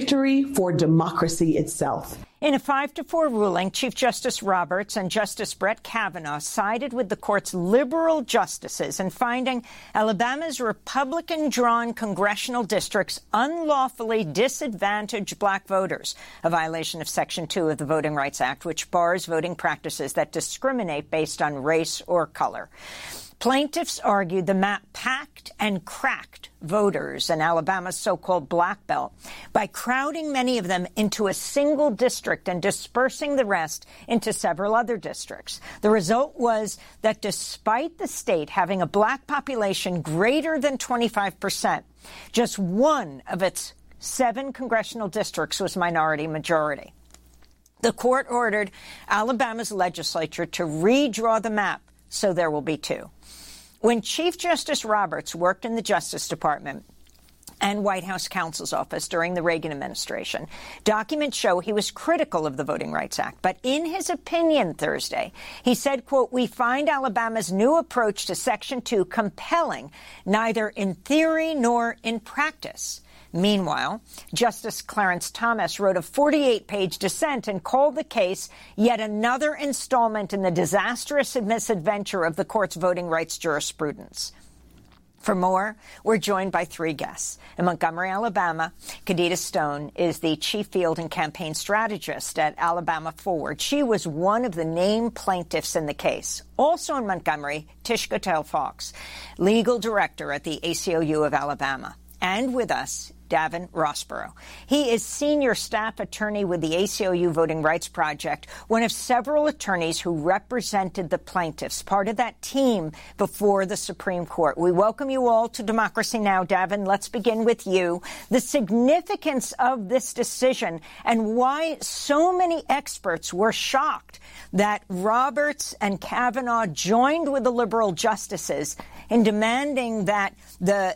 victory for democracy itself. In a 5-4 ruling, Chief Justice Roberts and Justice Brett Kavanaugh sided with the court's liberal justices in finding Alabama's Republican-drawn congressional districts unlawfully disadvantage black voters, a violation of Section 2 of the Voting Rights Act, which bars voting practices that discriminate based on race or color. Plaintiffs argued the map packed and cracked voters in Alabama's so-called Black Belt by crowding many of them into a single district and dispersing the rest into several other districts. The result was that despite the state having a black population greater than 25%, just one of its 7 congressional districts was minority majority. The court ordered Alabama's legislature to redraw the map so there will be 2. When Chief Justice Roberts worked in the Justice Department and White House counsel's office during the Reagan administration, documents show he was critical of the Voting Rights Act. But in his opinion Thursday, he said, quote, "We find Alabama's new approach to Section 2 compelling, neither in theory nor in practice." Meanwhile, Justice Clarence Thomas wrote a 48-page dissent and called the case yet another installment in the disastrous misadventure of the court's voting rights jurisprudence. For more, we're joined by 3 guests. In Montgomery, Alabama, Kadita Stone is the chief field and campaign strategist at Alabama Forward. She was one of the named plaintiffs in the case. Also in Montgomery, Tish Gotell-Fox, legal director at the ACLU of Alabama. And with us, Davin Rossborough. He is senior staff attorney with the ACLU Voting Rights Project, one of several attorneys who represented the plaintiffs, part of that team before the Supreme Court. We welcome you all to Democracy Now! Davin, let's begin with you. The significance of this decision and why so many experts were shocked that Roberts and Kavanaugh joined with the liberal justices in demanding that the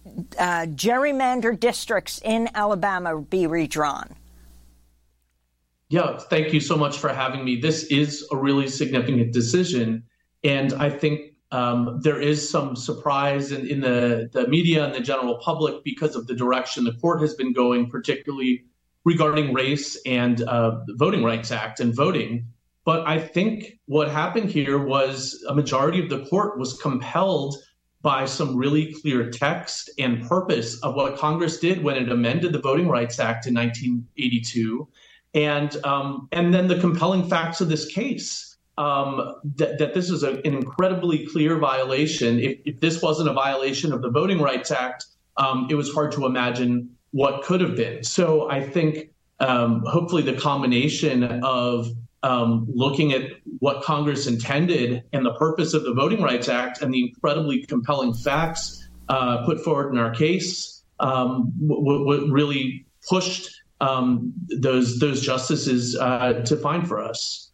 gerrymandered districts in Alabama be redrawn. Yeah, thank you so much for having me. This is a really significant decision, and I think there is some surprise in the media and the general public because of the direction the court has been going, particularly regarding race and the Voting Rights Act and voting. But I think what happened here was a majority of the court was compelled by some really clear text and purpose of what Congress did when it amended the Voting Rights Act in 1982, and then the compelling facts of this case, that this is an incredibly clear violation. If this wasn't a violation of the Voting Rights Act, it was hard to imagine what could have been. So I think hopefully the combination of looking at what Congress intended and the purpose of the Voting Rights Act and the incredibly compelling facts put forward in our case what really pushed those justices to find for us.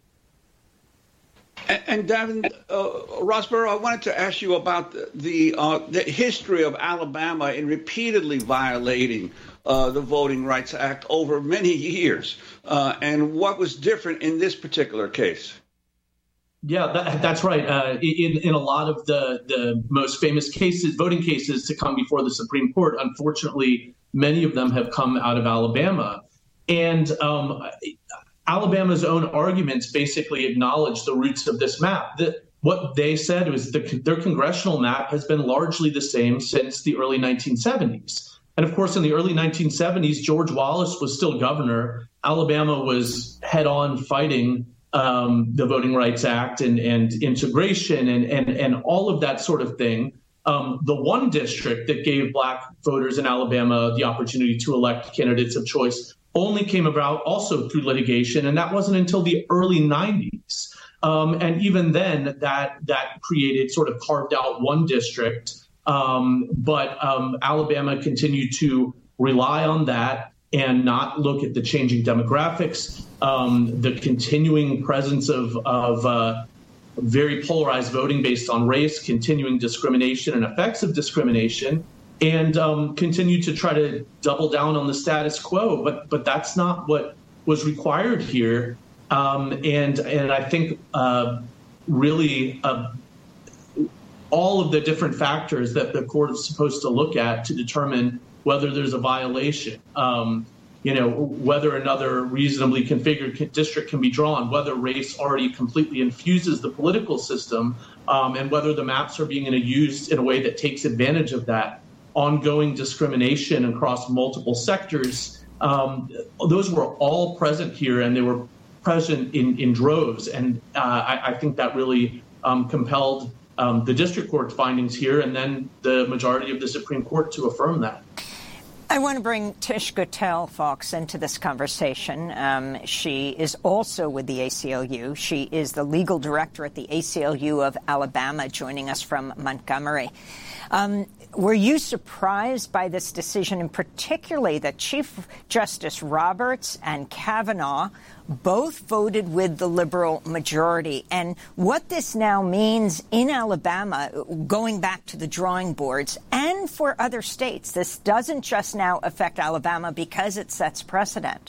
And Davin Rossborough, I wanted to ask you about the history of Alabama in repeatedly violating the Voting Rights Act over many years, and what was different in this particular case. Yeah, that's right. In a lot of the most famous cases, voting cases to come before the Supreme Court, unfortunately, many of them have come out of Alabama. And Alabama's own arguments basically acknowledge the roots of this map. What they said was their congressional map has been largely the same since the early 1970s. And of course, in the early 1970s, George Wallace was still governor. Alabama was head-on fighting the Voting Rights Act and integration and all of that sort of thing. The one district that gave black voters in Alabama the opportunity to elect candidates of choice only came about also through litigation, and that wasn't until the early 90s. And even then, that created sort of carved out one district. But Alabama continued to rely on that and not look at the changing demographics, the continuing presence of very polarized voting based on race, continuing discrimination and effects of discrimination, and continue to try to double down on the status quo. But that's not what was required here. And I think really all of the different factors that the court is supposed to look at to determine whether there's a violation. whether another reasonably configured district can be drawn, whether race already completely infuses the political system, and whether the maps are being used in a way that takes advantage of that ongoing discrimination across multiple sectors. Those were all present here, and they were present in droves. And I think that really compelled the district court findings here, and then the majority of the Supreme Court to affirm that. I want to bring Tish Gotell-Fox into this conversation. She is also with the ACLU. She is the legal director at the ACLU of Alabama, joining us from Montgomery. Were you surprised by this decision, and particularly that Chief Justice Roberts and Kavanaugh both voted with the liberal majority, and what this now means in Alabama, going back to the drawing boards, and for other states? This doesn't just now affect Alabama because it sets precedent.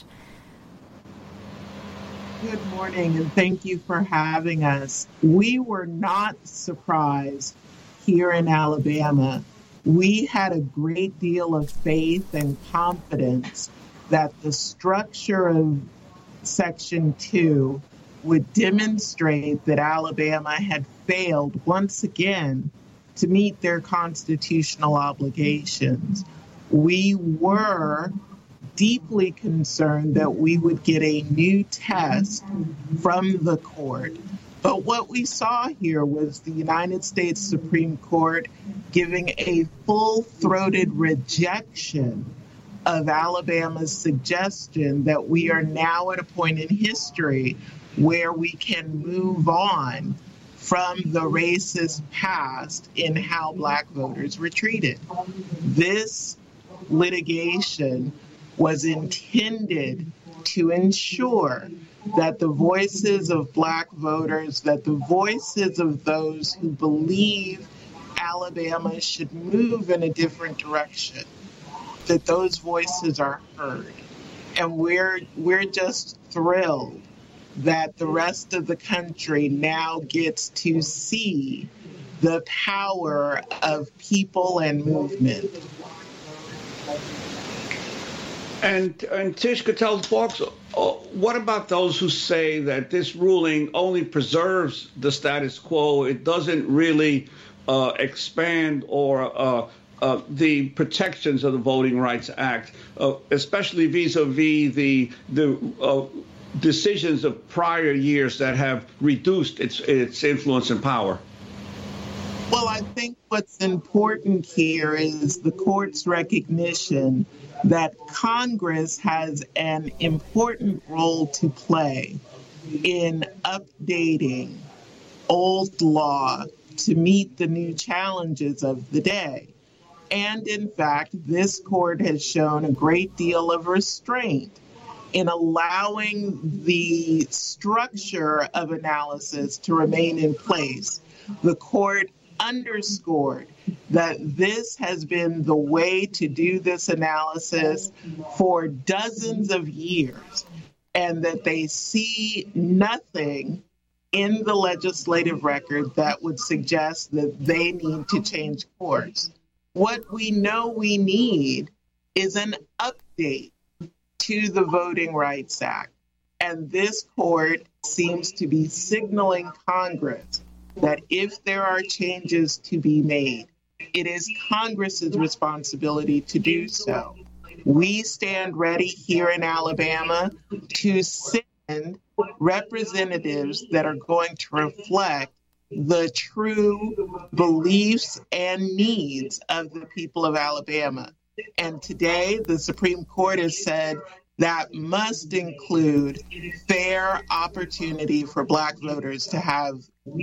Good morning, and thank you for having us. We were not surprised here in Alabama. We had a great deal of faith and confidence that the structure of Section 2 would demonstrate that Alabama had failed once again to meet their constitutional obligations. We were deeply concerned that we would get a new test from the court. But what we saw here was the United States Supreme Court giving a full-throated rejection of Alabama's suggestion that we are now at a point in history where we can move on from the racist past in how Black voters were treated. This litigation was intended to ensure that the voices of Black voters, that the voices of those who believe Alabama should move in a different direction, that those voices are heard. And we're just thrilled that the rest of the country now gets to see the power of people and movement. And Tish Gotell-Fox, what about those who say that this ruling only preserves the status quo? It doesn't really expand or the protections of the Voting Rights Act, especially vis-a-vis the decisions of prior years that have reduced its influence and power? Well, I think what's important here is the court's recognition that Congress has an important role to play in updating old law to meet the new challenges of the day. And in fact, this court has shown a great deal of restraint in allowing the structure of analysis to remain in place. The court underscored that this has been the way to do this analysis for dozens of years, and that they see nothing in the legislative record that would suggest that they need to change course. What we know we need is an update to the Voting Rights Act. And this court seems to be signaling Congress that if there are changes to be made, it is Congress's responsibility to do so. We stand ready here in Alabama to send representatives that are going to reflect the true beliefs and needs of the people of Alabama. And today, the Supreme Court has said that must include fair opportunity for Black voters to have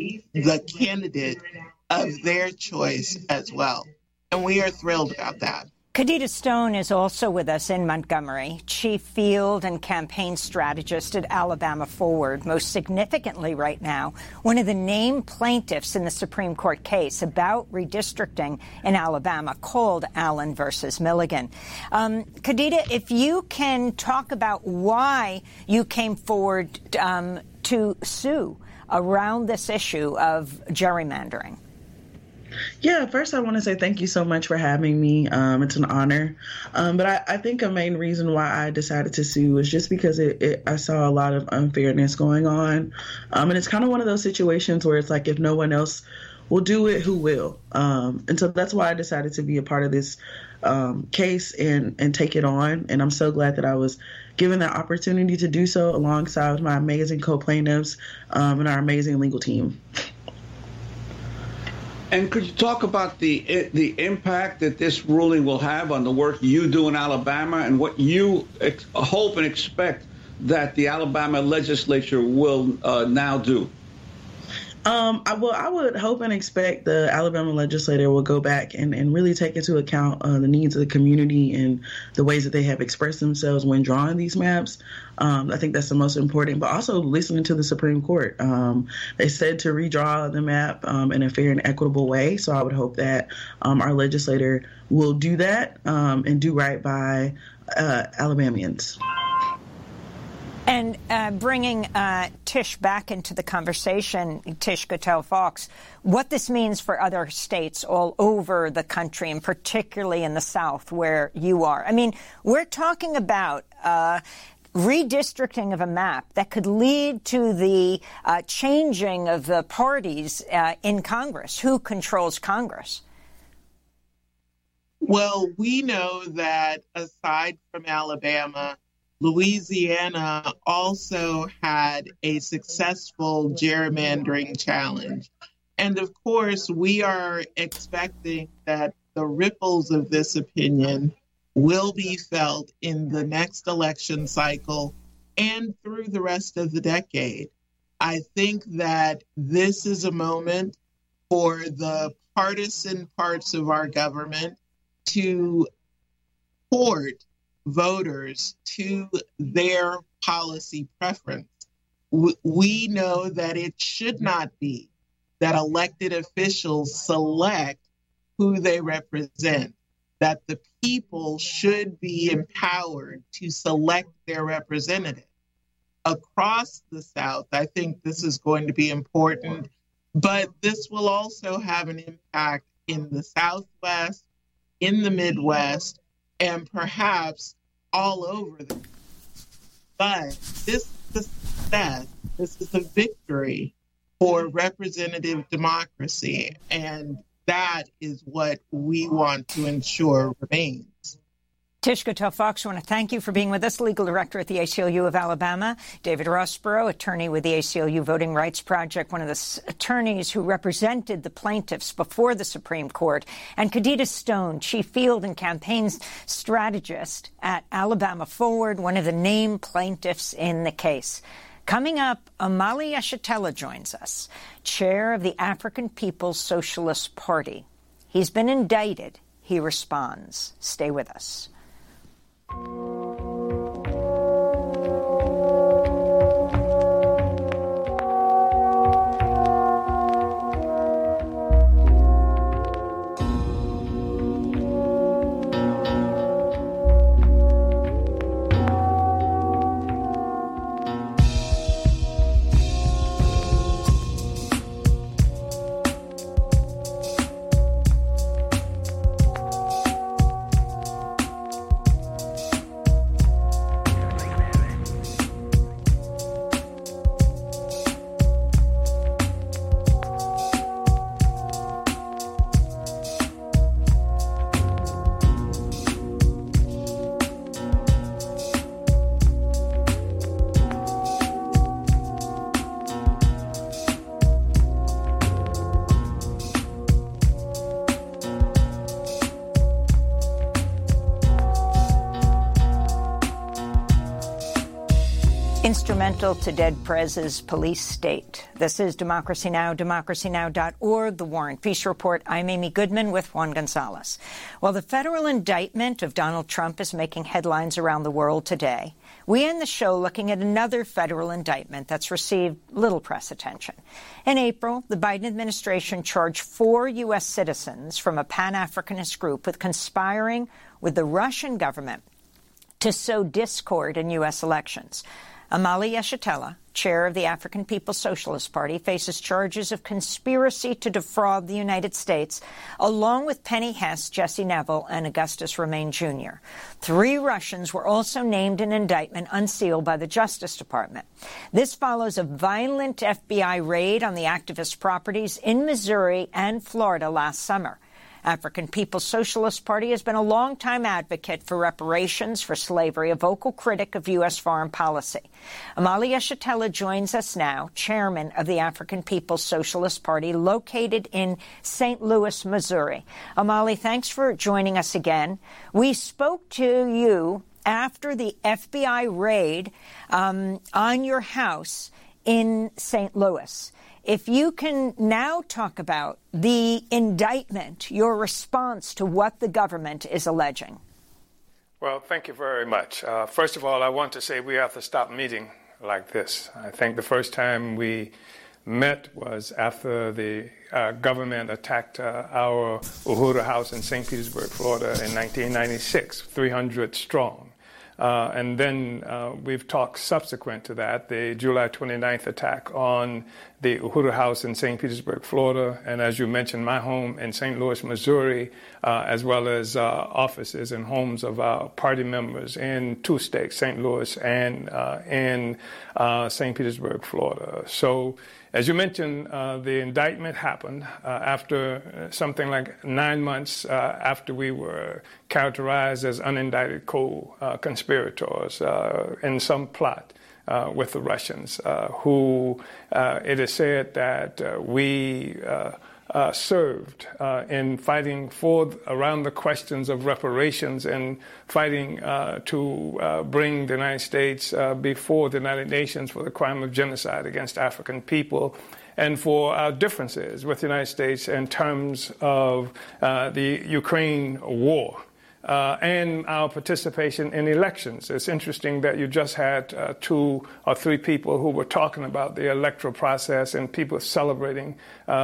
the candidate of their choice as well. And we are thrilled about that. Khadijah Stone is also with us in Montgomery, chief field and campaign strategist at Alabama Forward. Most significantly right now, one of the named plaintiffs in the Supreme Court case about redistricting in Alabama called Allen versus Milligan. Khadijah, if you can talk about why you came forward to sue around this issue of gerrymandering. Yeah, first I want to say thank you so much for having me. It's an honor. But I think a main reason why I decided to sue was just because I saw a lot of unfairness going on. And it's kind of one of those situations where it's like, if no one else will do it, who will? And so that's why I decided to be a part of this case and take it on. And I'm so glad that I was given the opportunity to do so alongside my amazing co-plaintiffs and our amazing legal team. And could you talk about the impact that this ruling will have on the work you do in Alabama and what you hope and expect that the Alabama legislature will now do? I would hope and expect the Alabama legislature will go back and really take into account the needs of the community and the ways that they have expressed themselves when drawing these maps. I think that's the most important, but also listening to the Supreme Court. They said to redraw the map in a fair and equitable way, so I would hope that our legislator will do that and do right by Alabamians. And bringing Tish back into the conversation, Tish Gattell-Fox, what this means for other states all over the country, and particularly in the South where you are. I mean, we're talking about redistricting of a map that could lead to the changing of the parties in Congress. Who controls Congress? Well, we know that aside from Alabama, Louisiana also had a successful gerrymandering challenge. And of course, we are expecting that the ripples of this opinion will be felt in the next election cycle and through the rest of the decade. I think that this is a moment for the partisan parts of our government to port voters to their policy preference. We know that it should not be that elected officials select who they represent, that the people should be empowered to select their representative. Across the South, I think this is going to be important, but this will also have an impact in the Southwest, in the Midwest, and perhaps all over the country. But this is a success. This is a victory for representative democracy, and that is what we want to ensure remains. Tish Gattell-Fox, I want to thank you for being with us, legal director at the ACLU of Alabama. David Rossborough, attorney with the ACLU Voting Rights Project, one of the attorneys who represented the plaintiffs before the Supreme Court. And Kadita Stone, chief field and campaign strategist at Alabama Forward, one of the named plaintiffs in the case. Coming up, Omali Yeshitela joins us, chair of the African People's Socialist Party. He's been indicted. He responds. Stay with us. Instrumental to dead Prez's police state. This is Democracy Now!, democracynow.org, The War and Peace Report. I'm Amy Goodman with Juan Gonzalez. Well, the federal indictment of Donald Trump is making headlines around the world today. We end the show looking at another federal indictment that's received little press attention. In April, the Biden administration charged 4 U.S. citizens from a Pan-Africanist group with conspiring with the Russian government to sow discord in U.S. elections. Omali Yeshitela, chair of the African People's Socialist Party, faces charges of conspiracy to defraud the United States, along with Penny Hess, Jesse Neville, and Augustus Romain Jr. 3 Russians were also named in an indictment unsealed by the Justice Department. This follows a violent FBI raid on the activist properties in Missouri and Florida last summer. African People's Socialist Party has been a longtime advocate for reparations for slavery, a vocal critic of U.S. foreign policy. Omali Yeshitela joins us now, chairman of the African People's Socialist Party, located in St. Louis, Missouri. Omali, thanks for joining us again. We spoke to you after the FBI raid on your house in St. Louis. If you can now talk about the indictment, your response to what the government is alleging. Well, thank you very much. First of all, I want to say we have to stop meeting like this. I think the first time we met was after the government attacked our Uhuru House in St. Petersburg, Florida in 1996, 300 strong. And then we've talked subsequent to that, the July 29th attack on the Uhuru House in St. Petersburg, Florida, and as you mentioned, my home in St. Louis, Missouri, as well as offices and homes of our party members in 2 states, St. Louis and in St. Petersburg, Florida. So, as you mentioned, the indictment happened after something like 9 months after we were characterized as unindicted co-conspirators in some plot with the Russians, who it is said that we served in fighting around the questions of reparations and fighting to bring the United States before the United Nations for the crime of genocide against African people, and for our differences with the United States in terms of the Ukraine war. And our participation in elections. It's interesting that you just had 2 or 3 people who were talking about the electoral process and people celebrating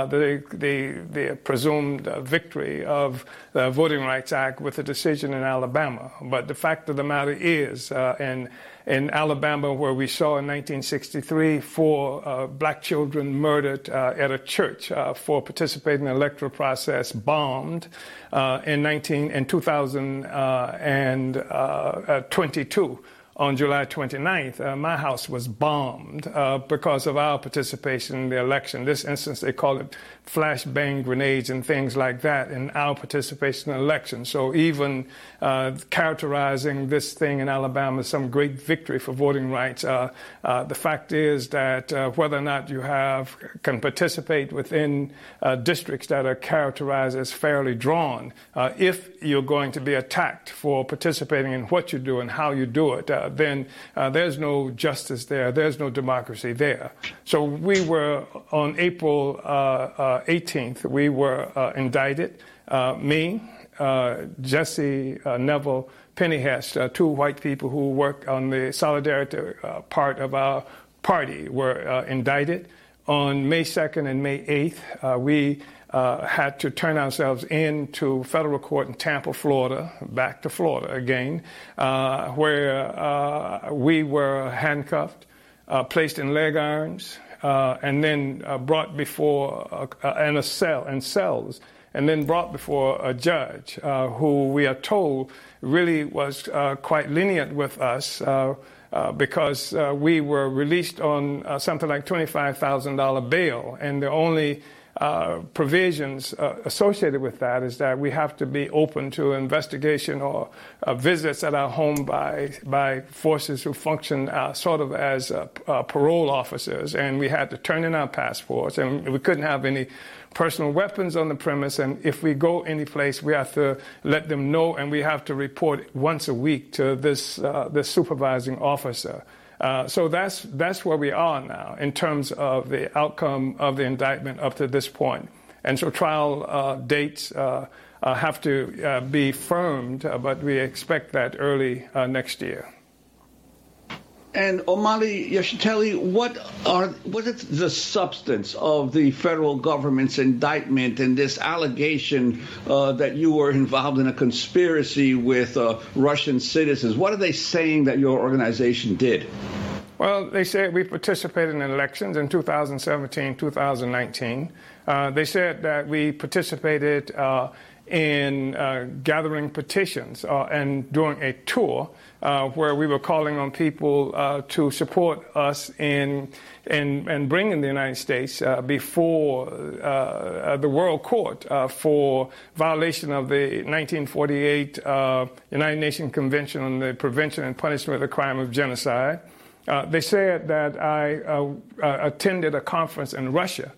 the presumed victory of the Voting Rights Act with a decision in Alabama. But the fact of the matter is, in Alabama, where we saw in 1963 4 black children murdered at a church for participating in the electoral process, bombed in 2022. On July 29th, my house was bombed because of our participation in the election. In this instance, they call it flashbang grenades and things like that in our participation in the election. So even characterizing this thing in Alabama as some great victory for voting rights, the fact is that whether or not you can participate within districts that are characterized as fairly drawn, if you're going to be attacked for participating in what you do and how you do it, then there's no justice there. There's no democracy there. So we were, on April 18th, we were indicted. Me, Jesse Neville, Penny Hess, 2 white people who work on the solidarity part of our party, were indicted. On May 2nd and May 8th, we had to turn ourselves into federal court in Tampa, Florida, back to Florida again, where we were handcuffed, placed in leg irons, and then brought before in cells, and then brought before a judge who we are told really was quite lenient with us because we were released on something like $25,000 bail, and the only provisions associated with that is that we have to be open to investigation or visits at our home by forces who function sort of as parole officers, and we had to turn in our passports, and we couldn't have any personal weapons on the premise, and if we go any place, we have to let them know, and we have to report once a week to this supervising officer. So that's where we are now in terms of the outcome of the indictment up to this point. And so trial dates have to be firmed, but we expect that early next year. And Omali Yeshitela, what is the substance of the federal government's indictment and this allegation that you were involved in a conspiracy with Russian citizens? What are they saying that your organization did? Well, they said we participated in elections in 2017, 2019. They said that we participated in gathering petitions and doing a tour where we were calling on people to support us in bringing the United States before the World Court for violation of the 1948 United Nations Convention on the Prevention and Punishment of the Crime of Genocide. They said that I attended a conference in Russia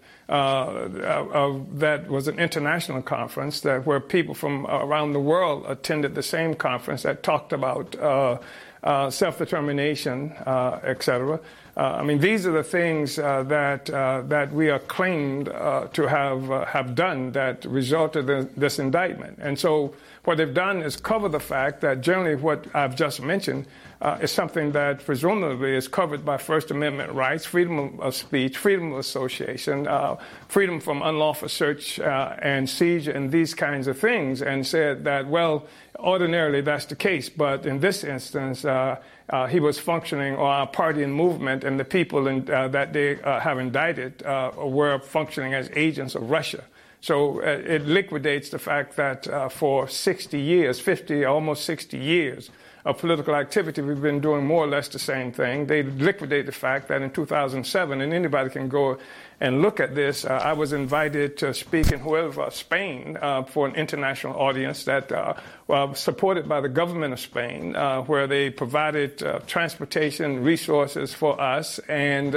that was an international conference where people from around the world attended the same conference that talked about self-determination, etc. I mean, these are the things that we are claimed to have done that resulted in this indictment. And so what they've done is cover the fact that generally what I've just mentioned is something that presumably is covered by First Amendment rights, freedom of speech, freedom of association, freedom from unlawful search and seizure, and these kinds of things, and said that, well, ordinarily that's the case, but in this instance, he was functioning, or our party and movement and the people that they have indicted were functioning as agents of Russia. So it liquidates the fact that for 60 years, 50, almost 60 years of political activity, we've been doing more or less the same thing. They liquidate the fact that in 2007, and anybody can go and look at this, I was invited to speak in Huelva, Spain, for an international audience that supported by the government of Spain, where they provided transportation resources for us and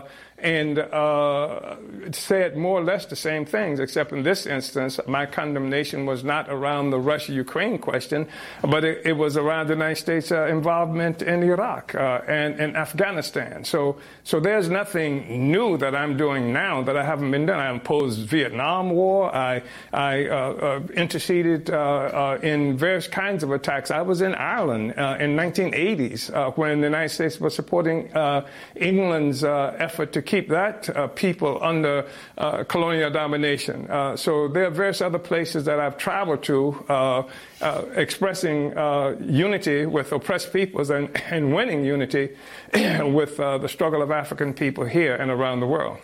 said more or less the same things, except in this instance, my condemnation was not around the Russia-Ukraine question, but it was around the United States involvement in Iraq and in Afghanistan. So there's nothing new that I'm doing now that I haven't been done. I opposed Vietnam War. I interceded in various kinds of attacks. I was in Ireland in 1980s when the United States was supporting England's effort to keep that people under colonial domination. So there are various other places that I've traveled to expressing unity with oppressed peoples and winning unity with the struggle of African people here and around the world.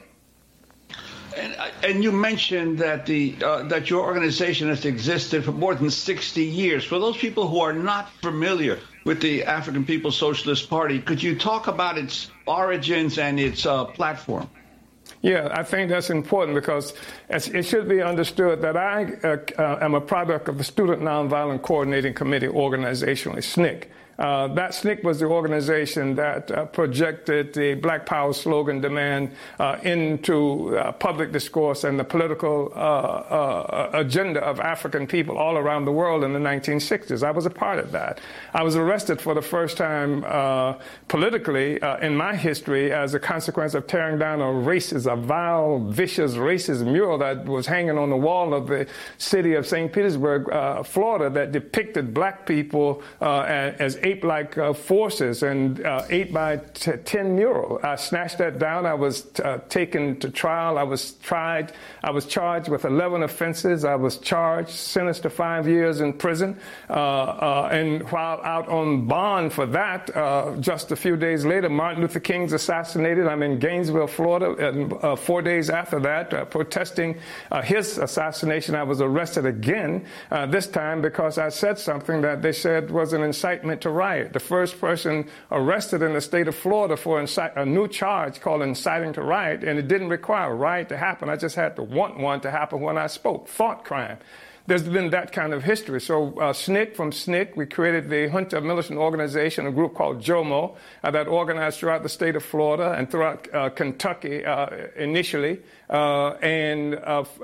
And you mentioned that that your organization has existed for more than 60 years. For those people who are not familiar with the African People's Socialist Party, could you talk about its origins and its platform? Yeah, I think that's important because it should be understood that I am a product of the Student Nonviolent Coordinating Committee organizationally, SNCC. That SNCC was the organization that projected the Black Power slogan demand into public discourse and the political agenda of African people all around the world in the 1960s. I was a part of that. I was arrested for the first time politically in my history as a consequence of tearing down a vile, vicious racist mural that was hanging on the wall of the city of St. Petersburg, Florida, that depicted black people as ape-like forces, and 8x10 mural. I snatched that down. I was taken to trial. I was tried. I was charged with 11 offenses. I was sentenced to 5 years in prison. And while out on bond for that, just a few days later, Martin Luther King's assassinated. I'm in Gainesville, Florida, and 4 days after that, protesting his assassination, I was arrested again, this time because I said something that they said was an incitement to riot. The first person arrested in the state of Florida for a new charge called inciting to riot, and it didn't require a riot to happen. I just had to want one to happen when I spoke. Thought crime. There's been that kind of history. So SNCC, from SNCC, we created the Hunter Militant Organization, a group called JOMO, that organized throughout the state of Florida and throughout Kentucky initially. And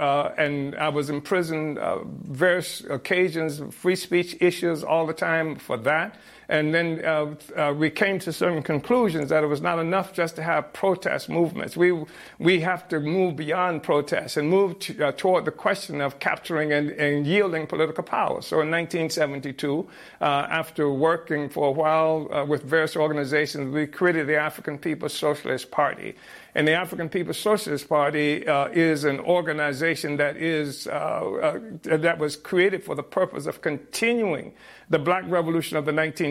I was in prison various occasions, free speech issues all the time for that. And then we came to certain conclusions that it was not enough just to have protest movements. We have to move beyond protests and move toward the question of capturing and yielding political power. So in 1972, after working for a while with various organizations, we created the African People's Socialist Party. And the African People's Socialist Party is an organization that was created for the purpose of continuing the Black Revolution of the 1960s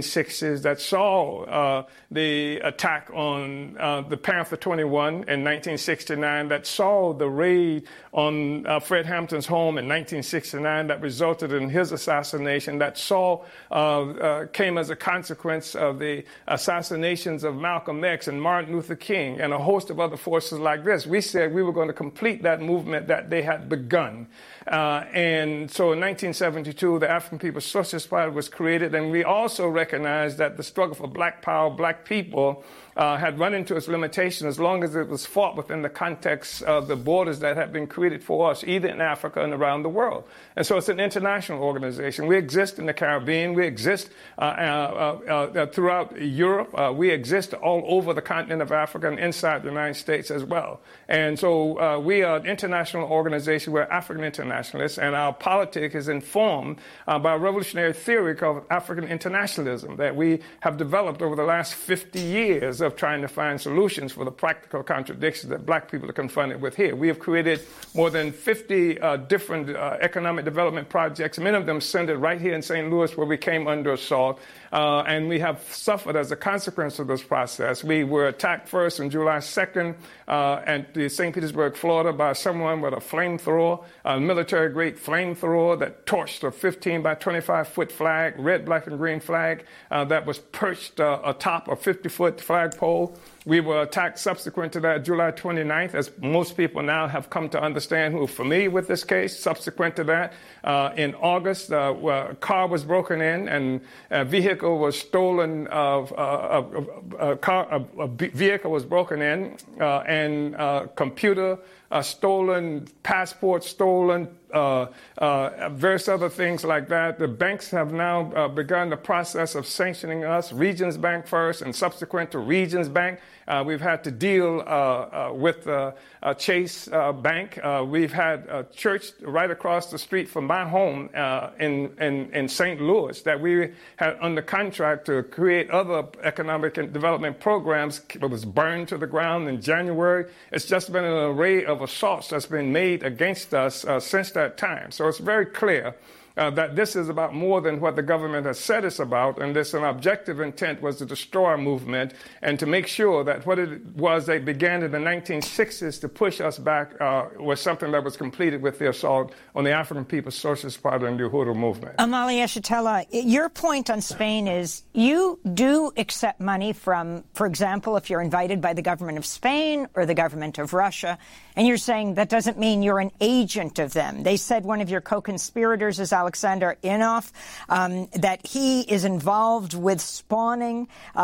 1960s that saw the attack on the Panther 21 in 1969, that saw the raid on Fred Hampton's home in 1969 that resulted in his assassination, that came as a consequence of the assassinations of Malcolm X and Martin Luther King and a host of other forces like this. We said we were going to complete that movement that they had begun. And so in 1972, the African People's Socialist Party was created, and we also recognized that the struggle for black power, black people, had run into its limitation as long as it was fought within the context of the borders that had been created for us, either in Africa and around the world. And so it's an international organization. We exist in the Caribbean. We exist throughout Europe. We exist all over the continent of Africa and inside the United States as well. And so we are an international organization. We're African internationalists, and our politics is informed by a revolutionary theory called African internationalism that we have developed over the last 50 years of trying to find solutions for the practical contradictions that black people are confronted with here. We have created more than 50 different economic development projects, many of them centered right here in St. Louis, where we came under assault, and we have suffered as a consequence of this process. We were attacked first on July 2nd at the St. Petersburg, Florida, by someone with a flamethrower, a military-grade flamethrower that torched a 15 by 25-foot flag, red, black, and green flag that was perched atop a 50-foot flagpole. We were attacked subsequent to that July 29th, as most people now have come to understand who are familiar with this case. Subsequent to that, in August, a car was broken in and a vehicle was stolen. A vehicle was broken in and computer stolen, passport stolen, various other things like that. The banks have now begun the process of sanctioning us, Regions Bank first and subsequent to Regions Bank. We've had to deal with Chase Bank. We've had a church right across the street from my home in St. Louis that we had under contract to create other economic and development programs. It was burned to the ground in January. It's just been an array of assaults that's been made against us since that time. So it's very clear that this is about more than what the government has said it's about, and this an objective intent was to destroy our movement and to make sure that what it was they began in the 1960s to push us back was something that was completed with the assault on the African People's Socialist Party and the Uhuru movement. Omali Yeshitela, your point on Spain is you do accept money from, for example, if you're invited by the government of Spain or the government of Russia, and you're saying that doesn't mean you're an agent of them. They said one of your co-conspirators is Alexander Inhofe, that he is involved with spawning,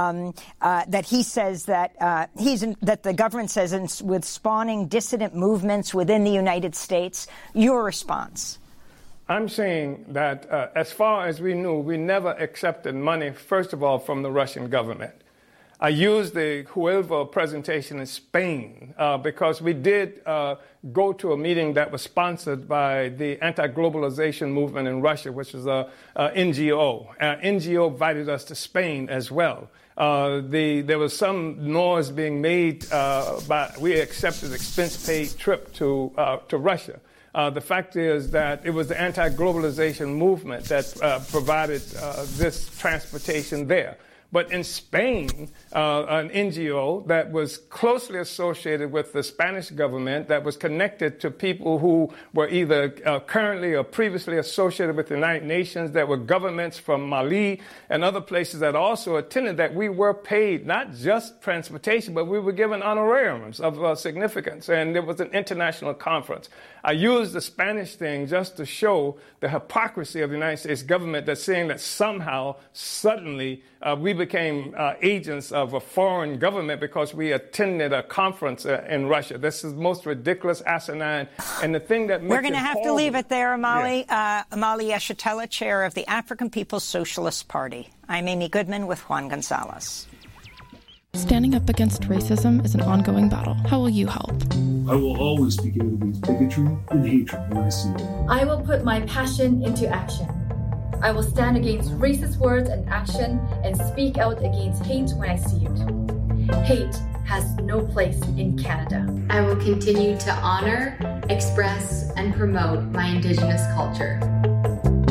that he says that that the government says with spawning dissident movements within the United States. Your response? I'm saying that as far as we knew, we never accepted money, first of all, from the Russian government. I used the Huelva presentation in Spain because we did go to a meeting that was sponsored by the anti-globalization movement in Russia, which is a NGO. NGO invited us to Spain as well. There was some noise being made, but we accepted an expense-paid trip to Russia. The fact is that it was the anti-globalization movement that provided this transportation there. But in Spain, an NGO that was closely associated with the Spanish government, that was connected to people who were either currently or previously associated with the United Nations, that were governments from Mali and other places that also attended, that we were paid not just transportation, but we were given honorariums of significance. And there was an international conference. I used the Spanish thing just to show the hypocrisy of the United States government that's saying that somehow, suddenly, we became agents of a foreign government because we attended a conference in Russia. This is most ridiculous, asinine, and the thing that makes We're going to have to leave it there, Omali. Yeah. Omali Yeshitela, chair of the African People's Socialist Party. I'm Amy Goodman with Juan Gonzalez. Standing up against racism is an ongoing battle. How will you help? I will always speak out against bigotry and hatred when I see it. I will put my passion into action. I will stand against racist words and action and speak out against hate when I see it. Hate has no place in Canada. I will continue to honor, express, and promote my Indigenous culture.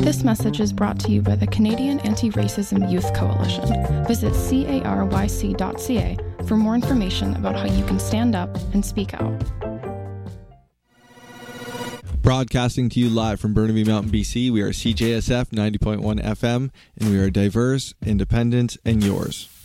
This message is brought to you by the Canadian Anti-Racism Youth Coalition. Visit caryc.ca for more information about how you can stand up and speak out. Broadcasting to you live from Burnaby Mountain, BC, we are CJSF 90.1 FM, and we are diverse, independent, and yours.